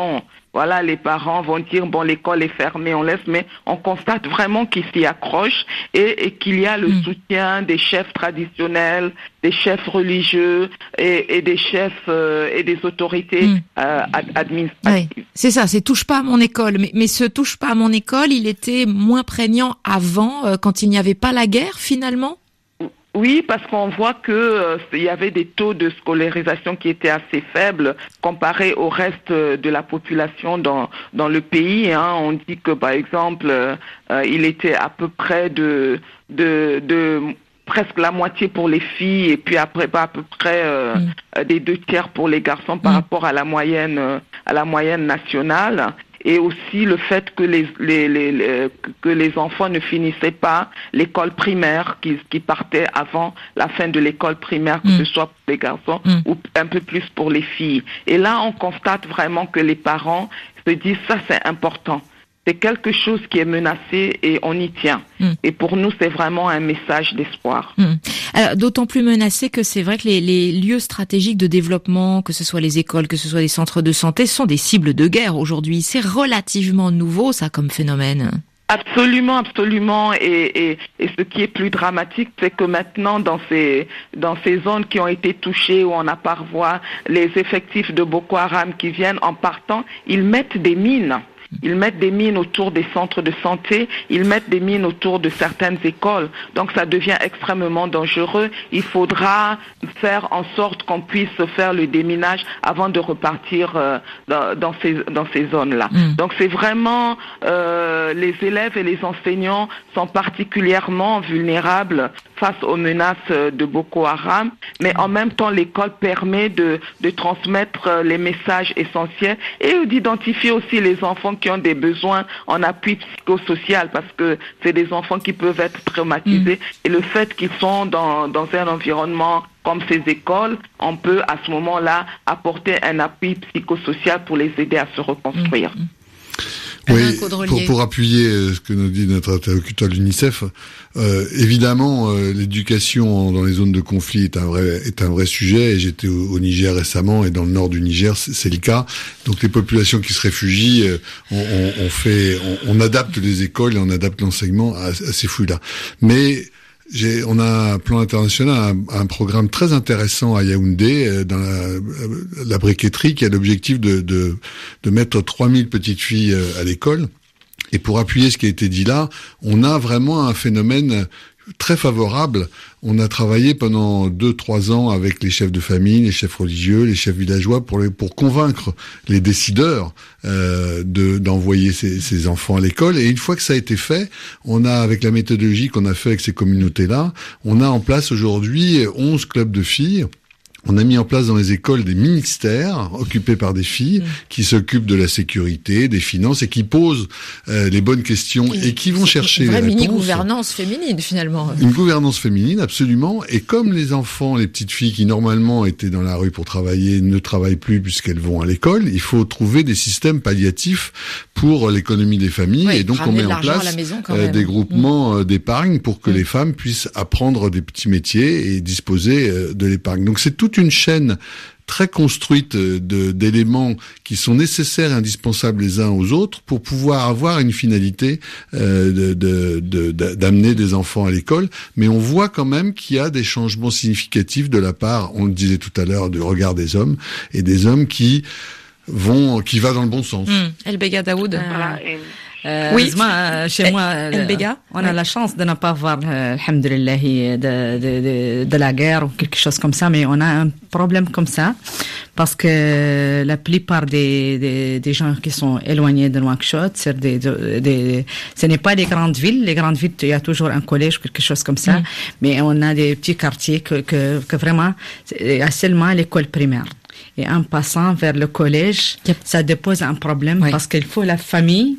Speaker 6: voilà, les parents vont dire, bon, l'école est fermée, on laisse, mais on constate vraiment qu'ils s'y accrochent et, et qu'il y a le mmh. soutien des chefs traditionnels, des chefs religieux et, et des chefs euh, et des autorités mmh. euh, ad- administratives.
Speaker 2: Oui, c'est ça, c'est touche pas à mon école. Mais, mais ce touche pas à mon école, il était moins prégnant avant, euh, quand il n'y avait pas la guerre, finalement?
Speaker 6: Oui, parce qu'on voit que euh, il y avait des taux de scolarisation qui étaient assez faibles comparés au reste de la population dans dans le pays. Hein. On dit que par exemple, euh, il était à peu près de de de presque la moitié pour les filles et puis après pas à peu près euh, mmh. des deux tiers pour les garçons par mmh. rapport à la moyenne euh, à la moyenne nationale. Et aussi le fait que les, les, les, les que les enfants ne finissaient pas l'école primaire, qui, qui partaient avant la fin de l'école primaire, que mmh. ce soit pour les garçons mmh. ou un peu plus pour les filles. Et là, on constate vraiment que les parents se disent ça, c'est important. C'est quelque chose qui est menacé et on y tient. Mmh. Et pour nous, c'est vraiment un message d'espoir.
Speaker 2: Mmh. Alors, d'autant plus menacé que c'est vrai que les, les lieux stratégiques de développement, que ce soit les écoles, que ce soit les centres de santé, sont des cibles de guerre aujourd'hui. C'est relativement nouveau, ça, comme phénomène.
Speaker 6: Absolument, absolument. Et, et, et ce qui est plus dramatique, c'est que maintenant, dans ces dans ces zones qui ont été touchées, où on aperçoit les effectifs de Boko Haram qui viennent en partant, ils mettent des mines. Ils mettent des mines autour des centres de santé, ils mettent des mines autour de certaines écoles. Donc ça devient extrêmement dangereux. Il faudra faire en sorte qu'on puisse faire le déminage avant de repartir euh, dans, dans ces dans ces zones-là. Mmh. Donc c'est vraiment euh, les élèves et les enseignants sont particulièrement vulnérables face aux menaces de Boko Haram, mais en même temps l'école permet de de transmettre les messages essentiels et d'identifier aussi les enfants qui ont des besoins en appui psychosocial, parce que c'est des enfants qui peuvent être traumatisés. Mmh. Et le fait qu'ils sont dans, dans un environnement comme ces écoles, on peut à ce moment-là apporter un appui psychosocial pour les aider à se reconstruire.
Speaker 2: Mmh.
Speaker 4: Oui, pour, pour appuyer ce que nous dit notre interlocuteur de l'UNICEF, euh, évidemment, euh, l'éducation dans les zones de conflit est un vrai est un vrai sujet. Et j'étais au, au Niger récemment, et dans le nord du Niger, c'est, c'est le cas. Donc les populations qui se réfugient, euh, on, on, on fait, on, on adapte les écoles et on adapte l'enseignement à, à ces flux-là. Mais J'ai, on a un plan international, un, un programme très intéressant à Yaoundé, dans la, la briqueterie, qui a l'objectif de, de, de mettre trois mille petites filles à l'école. Et pour appuyer ce qui a été dit là, on a vraiment un phénomène très favorable. On a travaillé pendant deux, trois ans avec les chefs de famille, les chefs religieux, les chefs villageois pour les, pour convaincre les décideurs euh, de d'envoyer ces, ces enfants à l'école. Et une fois que ça a été fait, on a, avec la méthodologie qu'on a fait avec ces communautés-là, on a en place aujourd'hui onze clubs de filles. On a mis en place dans les écoles des ministères occupés par des filles mmh. qui s'occupent de la sécurité, des finances et qui posent euh, les bonnes questions et, et qui vont chercher les réponses.
Speaker 2: Une vraie mini-gouvernance féminine, finalement.
Speaker 4: Une gouvernance féminine, absolument. Et comme les enfants, les petites filles qui normalement étaient dans la rue pour travailler ne travaillent plus puisqu'elles vont à l'école, il faut trouver des systèmes palliatifs pour l'économie des familles. Oui, et donc on met en place euh, des groupements mmh. d'épargne pour que mmh. les femmes puissent apprendre des petits métiers et disposer euh, de l'épargne. Donc c'est tout une chaîne très construite de, d'éléments qui sont nécessaires et indispensables les uns aux autres pour pouvoir avoir une finalité euh, de, de, de, de, d'amener des enfants à l'école. Mais on voit quand même qu'il y a des changements significatifs de la part, on le disait tout à l'heure, du regard des hommes, et des hommes qui vont, qui va dans le bon sens.
Speaker 2: Mmh. El Bega Daoud.
Speaker 6: Voilà, et...
Speaker 3: Euh, oui, euh, chez moi, euh, on a oui. la chance de ne pas avoir, euh, alhamdulillah, de, de, de, de la guerre ou quelque chose comme ça, mais on a un problème comme ça, parce que la plupart des, des, des gens qui sont éloignés de Nouakchott, c'est des, des, ce n'est pas les grandes villes. Les grandes villes, il y a toujours un collège ou quelque chose comme ça, mm. mais on a des petits quartiers que, que, que vraiment, il y a seulement l'école primaire. Et en passant vers le collège, yep. ça dépose un problème, oui. parce qu'il faut la famille.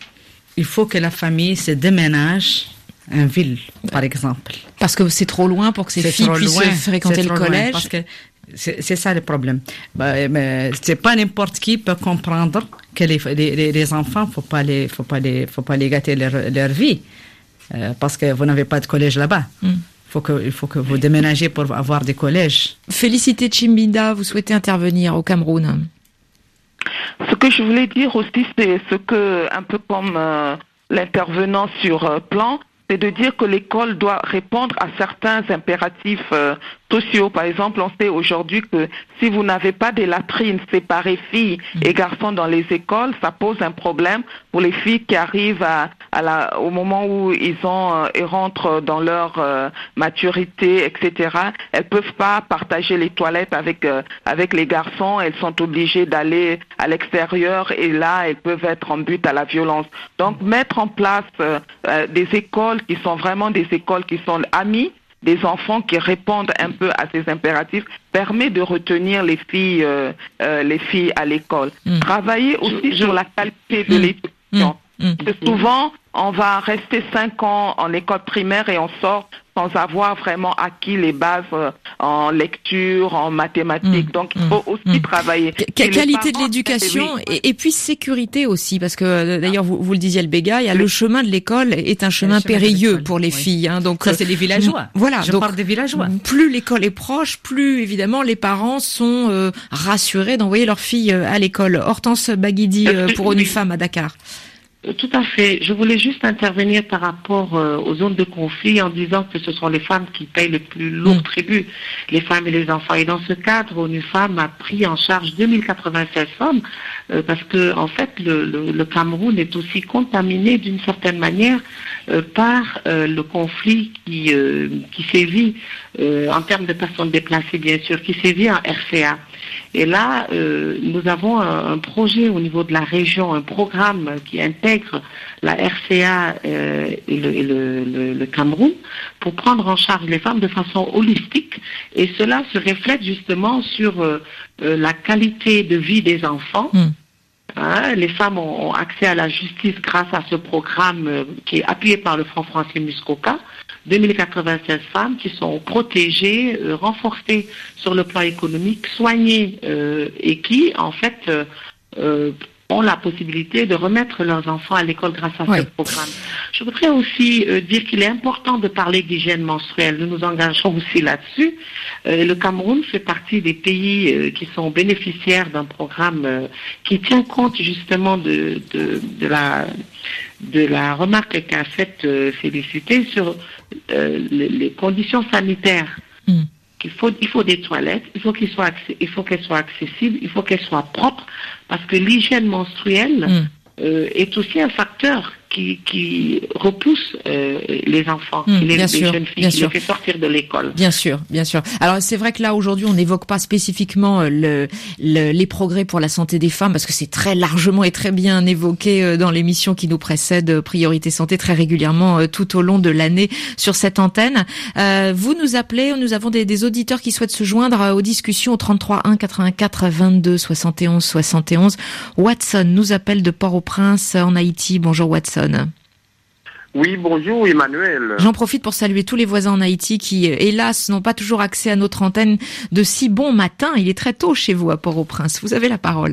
Speaker 3: Il faut que la famille se déménage en ville, par exemple.
Speaker 2: Parce que c'est trop loin pour que ces c'est filles puissent loin. fréquenter le collège.
Speaker 3: Parce que c'est, c'est ça le problème. Bah, mais c'est pas n'importe qui peut comprendre que les, les, les enfants, faut pas les, faut pas les, faut pas les gâter leur, leur vie, euh, parce que vous n'avez pas de collège là-bas. Mm. Faut que, il faut que vous déménagiez pour avoir des collèges.
Speaker 2: Félicité Chimbinda, vous souhaitez intervenir au Cameroun?
Speaker 6: Ce que je voulais dire aussi, c'est ce que, un peu comme euh, l'intervenant sur euh, plan, c'est de dire que l'école doit répondre à certains impératifs euh, sociaux. Par exemple, on sait aujourd'hui que si vous n'avez pas des latrines séparées filles et garçons dans les écoles, ça pose un problème pour les filles qui arrivent à, à la, au moment où ils ont, euh, ils rentrent dans leur euh, maturité, et cetera. Elles peuvent pas partager les toilettes avec euh, avec les garçons. Elles sont obligées d'aller à l'extérieur et là, elles peuvent être en but à la violence. Donc, mettre en place euh, euh, des écoles qui sont vraiment des écoles qui sont amies des enfants, qui répondent un peu à ces impératifs, permet de retenir les filles, euh, euh, les filles à l'école. Mmh. Travailler aussi sur la qualité de mmh. l'éducation. Mmh. Parce que souvent, on va rester cinq ans en école primaire et on sort sans avoir vraiment acquis les bases euh, en lecture, en mathématiques. Mmh. Donc, il faut aussi mmh. travailler.
Speaker 2: Qu- qualité de l'éducation et, et puis sécurité aussi, parce que d'ailleurs, vous, vous le disiez, le Béga, il y a le chemin de l'école est un chemin, chemin périlleux pour les oui. filles. Hein, donc
Speaker 3: ça, c'est les villageois.
Speaker 2: Voilà.
Speaker 3: Je
Speaker 2: donc,
Speaker 3: parle des villageois.
Speaker 2: Plus l'école est proche, plus évidemment les parents sont euh, rassurés d'envoyer leurs filles à l'école. Hortense Baguidi euh, pour ONU Femmes à Dakar.
Speaker 6: Tout à fait. Je voulais juste intervenir par rapport euh, aux zones de conflit en disant que ce sont les femmes qui payent le plus lourd mmh. tribut, les femmes et les enfants. Et dans ce cadre, ONU Femmes a pris en charge deux mille quatre-vingt-seize femmes euh, parce que en fait, le, le, le Cameroun est aussi contaminé d'une certaine manière euh, par euh, le conflit qui euh, qui sévit euh, en termes de personnes déplacées, bien sûr, qui sévit en R C A. Et là, euh, nous avons un, un projet au niveau de la région, un programme qui intègre la R C A euh, et, le, et le, le, le Cameroun pour prendre en charge les femmes de façon holistique. Et cela se reflète justement sur euh, euh, la qualité de vie des enfants. Mmh. Hein, les femmes ont, ont accès à la justice grâce à ce programme euh, qui est appuyé par le Fonds français Muskoka. deux mille quatre-vingt-seize femmes qui sont protégées, euh, renforcées sur le plan économique, soignées euh, et qui, en fait, euh, euh, ont la possibilité de remettre leurs enfants à l'école grâce à ouais. ce programme. Je voudrais aussi euh, dire qu'il est important de parler d'hygiène menstruelle. Nous nous engageons aussi là-dessus. Euh, le Cameroun fait partie des pays euh, qui sont bénéficiaires d'un programme euh, qui tient compte justement de, de, de la... de la remarque qu'a faite euh, Félicité sur euh, les, les conditions sanitaires. Mm. Il faut, il faut des toilettes, il faut qu'ils soient, il faut qu'elles soient accessibles, il faut qu'elles soient propres, parce que l'hygiène menstruelle mm. euh, est aussi un facteur qui, qui repousse euh, les enfants, mmh, les, les
Speaker 2: sûr,
Speaker 6: jeunes filles, qui sûr. les fait sortir de l'école.
Speaker 2: Bien sûr, bien sûr. Alors c'est vrai que là aujourd'hui on n'évoque pas spécifiquement le, le, les progrès pour la santé des femmes parce que c'est très largement et très bien évoqué dans l'émission qui nous précède, Priorité Santé, très régulièrement tout au long de l'année sur cette antenne. Euh, vous nous appelez, nous avons des, des auditeurs qui souhaitent se joindre aux discussions au trente-trois un quatre-vingt-quatre vingt-deux soixante et onze soixante et onze. Watson nous appelle de Port-au-Prince en Haïti. Bonjour Watson.
Speaker 7: Oui, bonjour Emmanuel.
Speaker 2: J'en profite pour saluer tous les voisins en Haïti qui, hélas, n'ont pas toujours accès à notre antenne de si bon matin. Il est très tôt chez vous à Port-au-Prince. Vous avez la parole.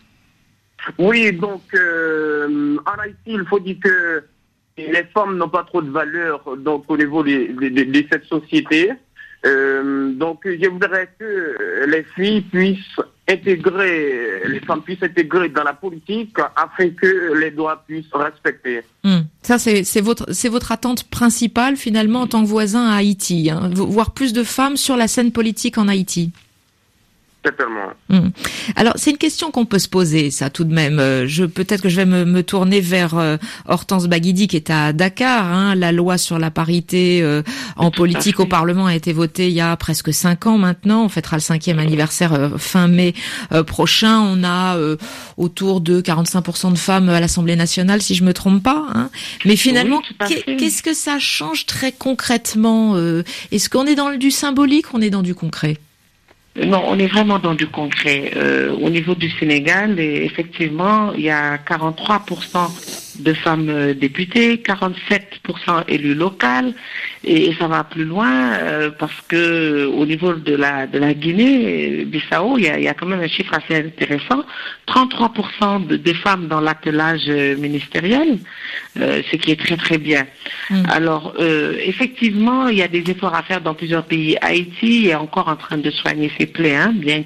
Speaker 7: Oui, donc euh, en Haïti, il faut dire que les femmes n'ont pas trop de valeur donc, au niveau de, de, de, de cette société. Euh, donc je voudrais que les filles puissent intégrer, les femmes puissent intégrer dans la politique afin que les droits puissent respecter.
Speaker 2: Mmh. Ça, c'est, c'est votre, c'est votre attente principale finalement en tant que voisin à Haïti, hein, voir plus de femmes sur la scène politique en Haïti.
Speaker 7: Certainement.
Speaker 2: Mmh. Alors, c'est une question qu'on peut se poser, ça, tout de même. Euh, je, peut-être que je vais me, me tourner vers euh, Hortense Baguidi, qui est à Dakar. Hein. La loi sur la parité euh, en politique au Parlement a été votée il y a presque cinq ans maintenant. On fêtera le cinquième anniversaire euh, fin mai euh, prochain. On a euh, autour de quarante-cinq pour cent de femmes à l'Assemblée nationale, si je me trompe pas. Hein. Mais finalement, oui, qu'est-ce que ça change très concrètement euh, Est-ce qu'on est dans le, du symbolique ou on est dans du concret ?
Speaker 6: Non, on est vraiment dans du concret. Euh, au niveau du Sénégal, et effectivement, il y a quarante-trois pour cent de femmes euh, députées, quarante-sept pour cent élus locales, et, et ça va plus loin euh, parce que au niveau de la de la Guinée-Bissau, il y a, il y a quand même un chiffre assez intéressant. trente-trois pour cent de, de femmes dans l'attelage ministériel, euh, ce qui est très très bien. Mmh. Alors, euh, effectivement, il y a des efforts à faire dans plusieurs pays. Haïti est encore en train de soigner ses plaies, hein, bien que mmh.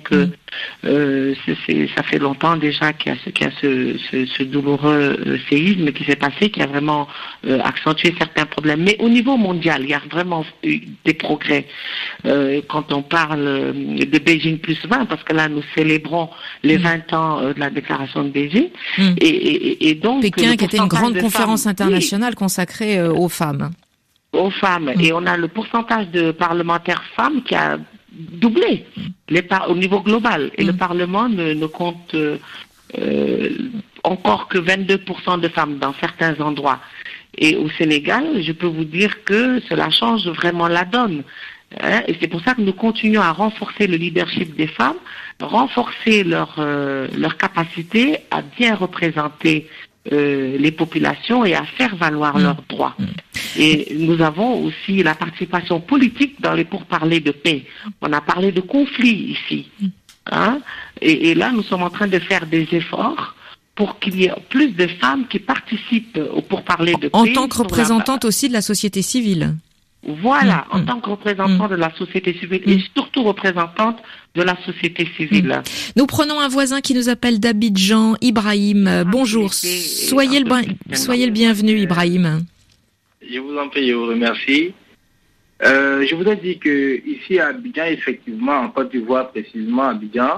Speaker 6: Euh, c'est, c'est, ça fait longtemps déjà qu'il y a ce, qu'il y a ce, ce, ce douloureux euh, séisme qui s'est passé, qui a vraiment euh, accentué certains problèmes. Mais au niveau mondial, il y a vraiment eu des progrès. Euh, quand on parle de Beijing plus vingt, parce que là nous célébrons les vingt ans euh, de la déclaration de Beijing.
Speaker 2: Mmh.
Speaker 6: Et, et, et donc
Speaker 2: Pékin, qui était une grande conférence
Speaker 6: femmes,
Speaker 2: internationale
Speaker 6: oui,
Speaker 2: consacrée euh, aux femmes.
Speaker 6: Aux femmes. Mmh. Et on a le pourcentage de parlementaires femmes qui a doublé les par- au niveau global. Et mmh. le Parlement ne, ne compte euh, euh, encore que vingt-deux pour cent de femmes dans certains endroits. Et au Sénégal, je peux vous dire que cela change vraiment la donne. Hein, et c'est pour ça que nous continuons à renforcer le leadership des femmes, renforcer leur, euh, leur capacité à bien représenter euh, les populations et à faire valoir mmh. leurs droits. Et nous avons aussi la participation politique dans les pourparlers de paix. On a parlé de conflits ici. Hein, et, et là, nous sommes en train de faire des efforts pour qu'il y ait plus de femmes qui participent aux pourparlers de
Speaker 2: en
Speaker 6: paix.
Speaker 2: En tant que représentante la... aussi de la société civile.
Speaker 6: Voilà, mmh, en
Speaker 2: mmh.
Speaker 6: tant que représentante mmh. de la société civile et surtout représentante de la société civile. Mmh.
Speaker 2: Nous prenons un voisin qui nous appelle d'Abidjan, Ibrahim. Ah, bonjour, soyez le, b- soyez le bienvenu, Ibrahim.
Speaker 8: Je vous en prie, je vous remercie. Euh, je voudrais dire que ici à Abidjan, effectivement, en Côte d'Ivoire précisément, à Abidjan,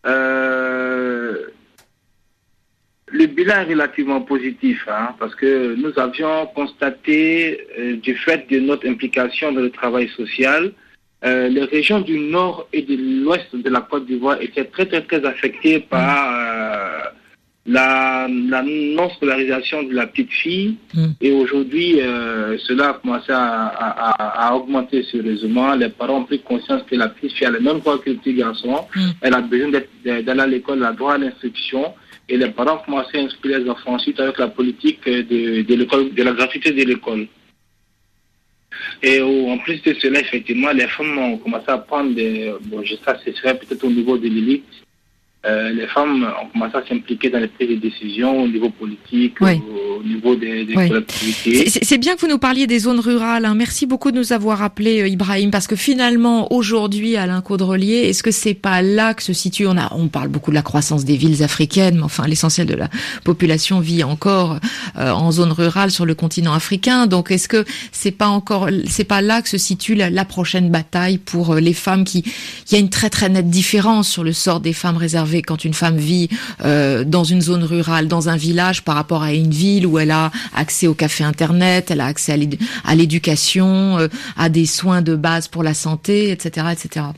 Speaker 8: euh, le bilan est relativement positif, hein, parce que nous avions constaté, euh, du fait de notre implication dans le travail social, euh, les régions du nord et de l'ouest de la Côte d'Ivoire étaient très très très affectées par euh, la, la non-scolarisation de la petite fille. Mm. Et aujourd'hui, euh, cela a commencé à, à, à augmenter sérieusement. Les parents ont pris conscience que la petite fille a le même droit que le petit garçon. Mm. Elle a besoin d'aller à l'école, elle a droit à l'instruction. Et les parents ont commencé à inscrire les enfants ensuite avec la politique de, de, l'école, de la gratuité de l'école. Et en plus de cela, effectivement, les femmes ont commencé à prendre des... Bon, je sais pas, ce serait peut-être au niveau de l'élite. Euh, les femmes ont commencé à s'impliquer dans les prises de décisions au niveau politique, oui. au, au niveau des, des oui. collectivités.
Speaker 2: C'est, c'est bien que vous nous parliez des zones rurales. Hein. Merci beaucoup de nous avoir appelé, euh, Ibrahim, parce que finalement, aujourd'hui, Alain Caudrelier, est-ce que c'est pas là que se situe... On, a, on parle beaucoup de la croissance des villes africaines, mais enfin, l'essentiel de la population vit encore euh, en zone rurale sur le continent africain. Donc, est-ce que c'est pas encore... C'est pas là que se situe la, la prochaine bataille pour euh, les femmes qui... Il y a une très très nette différence sur le sort des femmes réservées quand une femme vit euh, dans une zone rurale, dans un village, par rapport à une ville où elle a accès au café internet, elle a accès à, l'édu- à l'éducation, euh, à des soins de base pour la santé, et cetera, et cetera.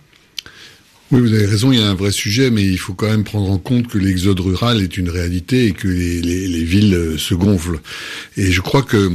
Speaker 4: Oui, vous avez raison, il y a un vrai sujet, mais il faut quand même prendre en compte que l'exode rural est une réalité et que les, les, les villes se gonflent. Et je crois que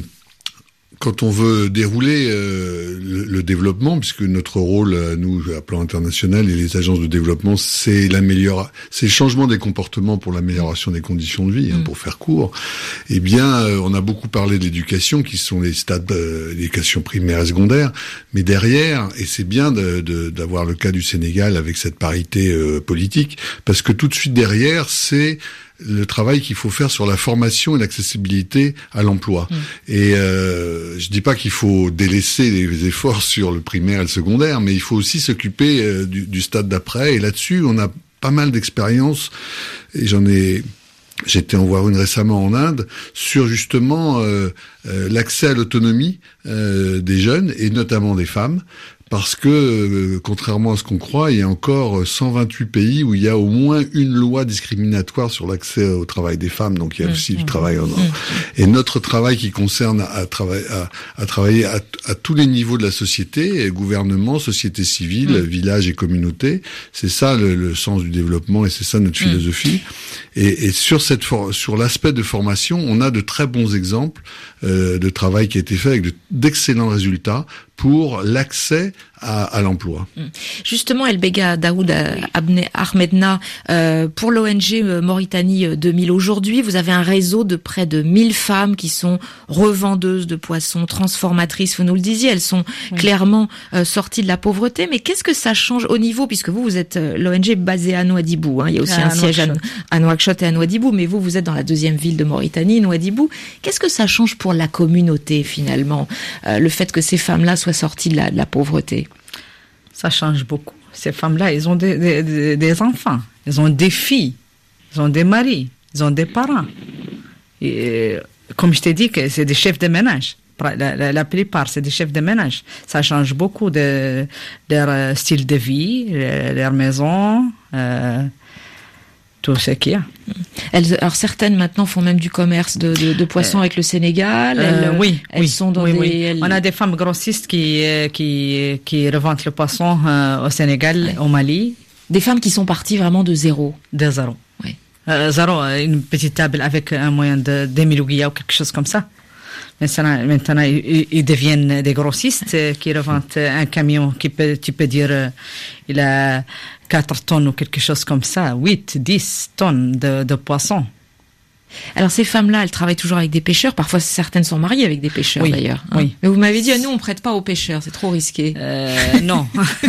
Speaker 4: quand on veut dérouler euh, le, le développement, puisque notre rôle, à nous, à plan international et les agences de développement, c'est l'amélioration, c'est le changement des comportements pour l'amélioration des conditions de vie, hein, mmh. pour faire court. Eh bien, euh, on a beaucoup parlé de l'éducation, qui sont les stades euh, d'éducation primaire et secondaire, mais derrière, et c'est bien de, de, d'avoir le cas du Sénégal avec cette parité euh, politique, parce que tout de suite derrière, c'est le travail qu'il faut faire sur la formation et l'accessibilité à l'emploi. Mmh. Et euh, je dis pas qu'il faut délaisser les efforts sur le primaire et le secondaire, mais il faut aussi s'occuper euh, du, du stade d'après. Et là-dessus, on a pas mal d'expériences. Et j'en ai... J'étais en voir une récemment en Inde sur justement euh, euh, l'accès à l'autonomie euh, des jeunes et notamment des femmes. Parce que, euh, contrairement à ce qu'on croit, il y a encore cent vingt-huit pays où il y a au moins une loi discriminatoire sur l'accès au travail des femmes. Donc il y a mmh, aussi mmh, du travail en mmh. Et notre travail qui concerne à, travailler, à, à travailler à, à tous les niveaux de la société, gouvernement, société civile, mmh. village et communauté, c'est ça le, le sens du développement et c'est ça notre philosophie. Mmh. Et, et sur cette for- sur l'aspect de formation, on a de très bons exemples euh, de travail qui a été fait avec de, d'excellents résultats pour l'accès à, à l'emploi.
Speaker 2: Justement, Elbega Daoud Abne Ahmedna, euh, pour l'O N G Mauritanie deux mille aujourd'hui, vous avez un réseau de près de mille femmes qui sont revendeuses de poissons, transformatrices, vous nous le disiez, elles sont oui. clairement euh, sorties de la pauvreté, mais qu'est-ce que ça change au niveau, puisque vous, vous êtes euh, l'O N G basée à Nouadhibou, hein, il y a aussi ah, un siège à, à Nouakchott et à Nouadhibou, mais vous, vous êtes dans la deuxième ville de Mauritanie, Nouadhibou. Qu'est-ce que ça change pour la communauté, finalement, euh, le fait que ces femmes-là soient sorties de la, de la pauvreté?
Speaker 3: Ça change beaucoup. ces femmes-là, ils ont des, des, des enfants, ils ont des filles, ils ont des maris, ils ont des parents. Et, comme je t'ai dit, que c'est des chefs de ménage. La, la, la plupart, c'est des chefs de ménage. Ça change beaucoup de leur style de vie, leur maison, euh, tout ce qu'il y a.
Speaker 2: Elles, alors certaines maintenant font même du commerce de, de, de poissons euh, avec le Sénégal. Elles,
Speaker 3: euh, oui,
Speaker 2: elles
Speaker 3: oui,
Speaker 2: sont dans
Speaker 3: oui,
Speaker 2: des.
Speaker 3: Oui.
Speaker 2: Elles...
Speaker 3: On a des femmes grossistes qui qui qui revendent le poisson euh, au Sénégal, ouais. Au Mali.
Speaker 2: Des femmes qui sont parties vraiment de zéro.
Speaker 3: De zéro.
Speaker 2: Oui.
Speaker 3: Euh, zéro, une petite table avec un moyen de deux mille ouguiya ou quelque chose comme ça. Maintenant, maintenant ils, ils deviennent des grossistes euh, qui revendent un camion qui peut, tu peux dire, euh, il a quatre tonnes ou quelque chose comme ça, huit, dix tonnes de, de poissons.
Speaker 2: Alors ces femmes-là, elles travaillent toujours avec des pêcheurs. Parfois, certaines sont mariées avec des pêcheurs,
Speaker 3: oui,
Speaker 2: d'ailleurs. Hein.
Speaker 3: Oui.
Speaker 2: Mais vous m'avez dit, à nous, on prête pas aux pêcheurs, c'est trop risqué.
Speaker 3: Euh, non,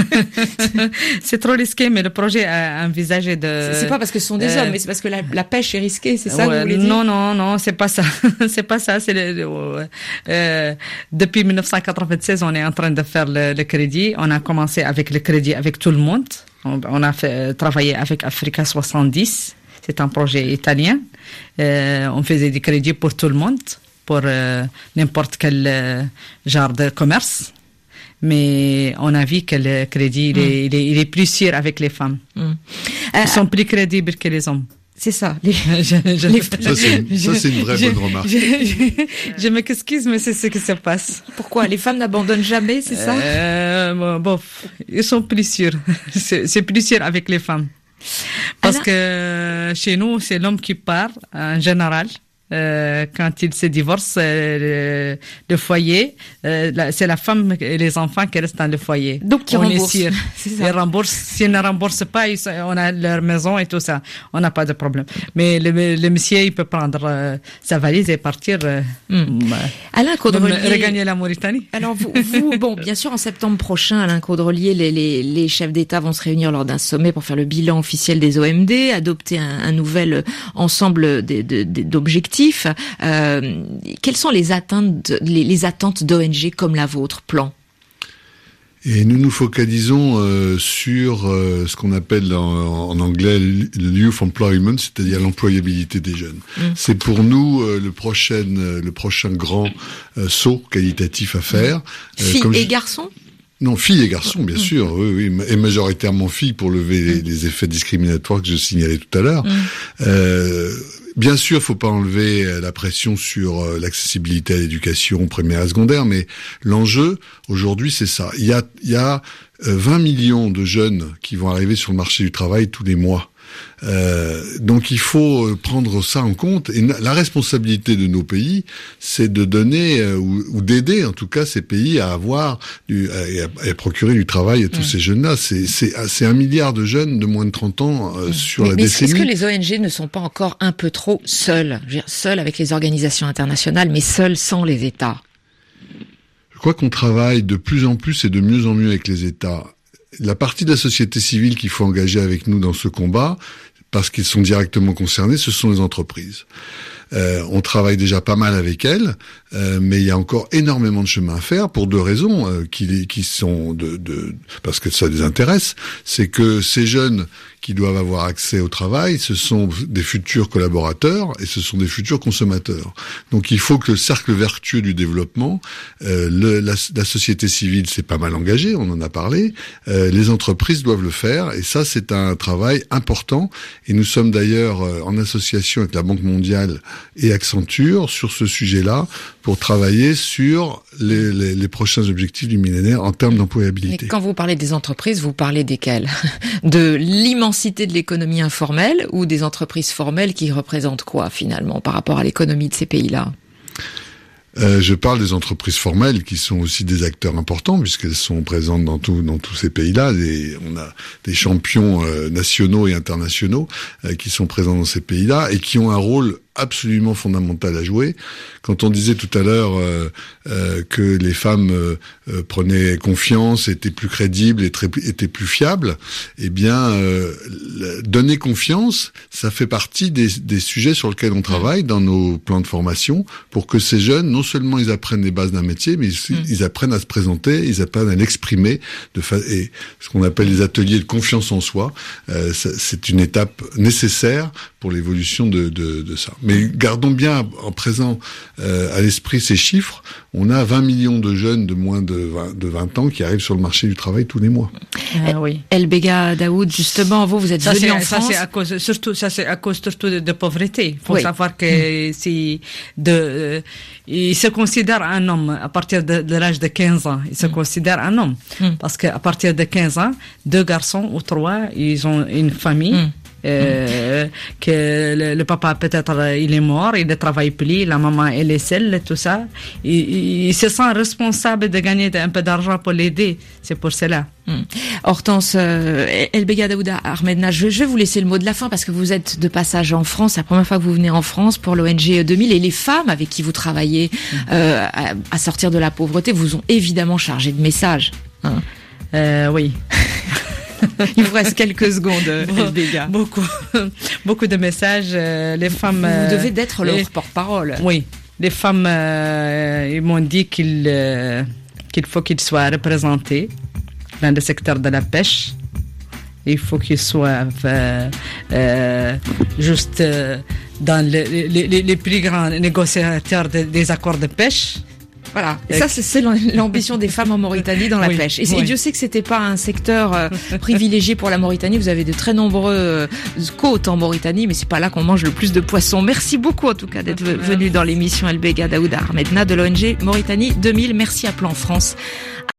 Speaker 3: c'est trop risqué. Mais le projet a envisagé de.
Speaker 2: C'est pas parce que ce sont des
Speaker 3: euh...
Speaker 2: hommes, mais c'est parce que la, la pêche est risquée. C'est ça
Speaker 3: ouais,
Speaker 2: que vous voulez dire?
Speaker 3: Non, non, non, c'est pas ça. C'est pas ça. C'est le, le, euh, depuis dix-neuf cent quatre-vingt-seize, on est en train de faire le, le crédit. On a commencé avec le crédit avec tout le monde. On, on a fait travaillé avec Africa soixante-dix. C'est un projet italien. Euh, on faisait des crédits pour tout le monde, pour euh, n'importe quel euh, genre de commerce. Mais on a vu que le crédit, mm. il, est, il, est, il est plus sûr avec les femmes. Mm. Ils euh, sont plus crédibles que les hommes.
Speaker 2: C'est ça. Les,
Speaker 4: je, je, les, ça, c'est une, ça, c'est une vraie je, bonne remarque.
Speaker 3: Je, je, je m'excuse, mais c'est ce qui se passe.
Speaker 2: Pourquoi? Les femmes n'abandonnent jamais, c'est ça?
Speaker 3: euh, bon, bon, ils sont plus sûrs. C'est, c'est plus sûr avec les femmes. Parce Alors... que chez nous, c'est l'homme qui part, en général. Euh, quand il se divorce, euh, le, le foyer, euh, la, c'est la femme et les enfants qui restent dans le foyer.
Speaker 2: Donc, qui remboursent.
Speaker 3: Ils remboursent. S'ils ne remboursent pas, ils, on a leur maison et tout ça. On n'a pas de problème. Mais le, le monsieur, il peut prendre euh, sa valise et partir. Euh,
Speaker 2: mm. bah, Alain Caudrelier.
Speaker 3: Regagner la Mauritanie.
Speaker 2: Alors, vous, vous, bon, bien sûr, en septembre prochain, Alain Caudrelier, les, les, les chefs d'État vont se réunir lors d'un sommet pour faire le bilan officiel des O M D, adopter un, un nouvel ensemble de, de, de, d'objectifs. Euh, quelles sont les attentes, les, les attentes d'O N G comme la vôtre, Plan?
Speaker 4: Et nous nous focalisons euh, sur euh, ce qu'on appelle en, en anglais le youth employment, c'est-à-dire l'employabilité des jeunes. Mmh. C'est pour nous euh, le prochain, euh, le prochain grand euh, saut qualitatif à faire.
Speaker 2: Mmh. Filles euh, et je... garçons?
Speaker 4: Non, filles et garçons, bien mmh. sûr, oui, oui, et majoritairement filles pour lever mmh. les, les effets discriminatoires que je signalais tout à l'heure. Mmh. Euh, Bien sûr, il faut pas enlever la pression sur l'accessibilité à l'éducation primaire et secondaire, mais l'enjeu aujourd'hui, c'est ça. Il y a, il y a vingt millions de jeunes qui vont arriver sur le marché du travail tous les mois. Euh, donc il faut prendre ça en compte, et la responsabilité de nos pays, c'est de donner euh, ou, ou d'aider en tout cas ces pays à avoir du, à, à procurer du travail à tous mmh. ces jeunes-là. C'est, c'est, c'est un milliard de jeunes de moins de trente ans euh, mmh. sur
Speaker 2: mais,
Speaker 4: la
Speaker 2: mais
Speaker 4: décennie.
Speaker 2: Est-ce que les O N G ne sont pas encore un peu trop seuls, je veux dire, seuls avec les organisations internationales, mais seuls sans les États?
Speaker 4: Je crois qu'on travaille de plus en plus et de mieux en mieux avec les États. La partie de la société civile qu'il faut engager avec nous dans ce combat, parce qu'ils sont directement concernés, ce sont les entreprises. Euh, on travaille déjà pas mal avec elles, euh, mais il y a encore énormément de chemin à faire pour deux raisons euh, qui, qui sont de, de parce que ça les intéresse. C'est que ces jeunes qui doivent avoir accès au travail, ce sont des futurs collaborateurs et ce sont des futurs consommateurs. Donc il faut que le cercle vertueux du développement, euh, le, la, la société civile s'est pas mal engagée, on en a parlé, euh, les entreprises doivent le faire et ça c'est un travail important et nous sommes d'ailleurs euh, en association avec la Banque mondiale et Accenture sur ce sujet-là pour travailler sur les, les, les prochains objectifs du millénaire en termes d'employabilité.
Speaker 2: Et quand vous parlez des entreprises, vous parlez desquelles? De l'immensité de l'économie informelle ou des entreprises formelles qui représentent quoi finalement par rapport à l'économie de ces pays-là?
Speaker 4: Euh, je parle des entreprises formelles qui sont aussi des acteurs importants puisqu'elles sont présentes dans tout, dans tous ces pays-là. Et on a des champions euh, nationaux et internationaux euh, qui sont présents dans ces pays-là et qui ont un rôle absolument fondamental à jouer. Quand on disait tout à l'heure euh, euh, que les femmes euh, euh, prenaient confiance, étaient plus crédibles et très, étaient plus fiables, eh bien, euh, donner confiance, ça fait partie des, des sujets sur lesquels on travaille dans nos plans de formation pour que ces jeunes, non seulement ils apprennent les bases d'un métier, mais ils, mmh. ils apprennent à se présenter, ils apprennent à l'exprimer, de fa- et ce qu'on appelle les ateliers de confiance en soi, euh, ça, c'est une étape nécessaire pour l'évolution de, de, de ça. Mais gardons bien en présent euh, à l'esprit ces chiffres. On a vingt millions de jeunes de moins de vingt, de vingt ans qui arrivent sur le marché du travail tous les mois.
Speaker 2: Euh, oui. Elbega Daoud, justement, vous, vous êtes
Speaker 3: ça,
Speaker 2: venu en
Speaker 3: ça,
Speaker 2: France.
Speaker 3: C'est à cause, surtout, ça, c'est à cause surtout de, de pauvreté. Il faut
Speaker 2: oui.
Speaker 3: savoir que mmh. c'est de, euh, il se considère un homme à partir de, de l'âge de quinze ans. Il se mmh. considère un homme. Mmh. Parce qu'à partir de quinze ans, deux garçons ou trois, ils ont une famille. Mmh. Euh, que le, le papa peut-être il est mort, il ne travaille plus, la maman elle est seule, tout ça. Il, il, il se sent responsable de gagner un peu d'argent pour l'aider. C'est pour cela.
Speaker 2: Hum. Hortense euh, Elbega Daouda Ahmedna, je, je vais vous laisser le mot de la fin parce que vous êtes de passage en France. C'est la première fois que vous venez en France pour l'O N G deux mille et les femmes avec qui vous travaillez euh, à, à sortir de la pauvreté vous ont évidemment chargé de messages. Hein.
Speaker 3: Euh, oui.
Speaker 2: Il vous reste quelques secondes, Elbega.
Speaker 3: Beaucoup, beaucoup de messages. Euh, les femmes.
Speaker 2: Vous devez d'être leur les... porte-parole.
Speaker 3: Oui, les femmes, euh, ils m'ont dit qu'il euh, qu'il faut qu'ils soient représentés dans le secteur de la pêche. Il faut qu'ils soient euh, euh, juste euh, dans le, les, les, les plus grands négociateurs de, des accords de pêche.
Speaker 2: Voilà. Et ça, c'est, c'est l'ambition des femmes en Mauritanie dans la oui, pêche. Et, oui. et Dieu sait que c'était pas un secteur euh, privilégié pour la Mauritanie. Vous avez de très nombreuses euh, côtes en Mauritanie, mais c'est pas là qu'on mange le plus de poissons. Merci beaucoup, en tout cas, d'être venu dans l'émission Elbega Daouda Ahmedna de l'O N G Mauritanie deux mille. Merci à Plan France.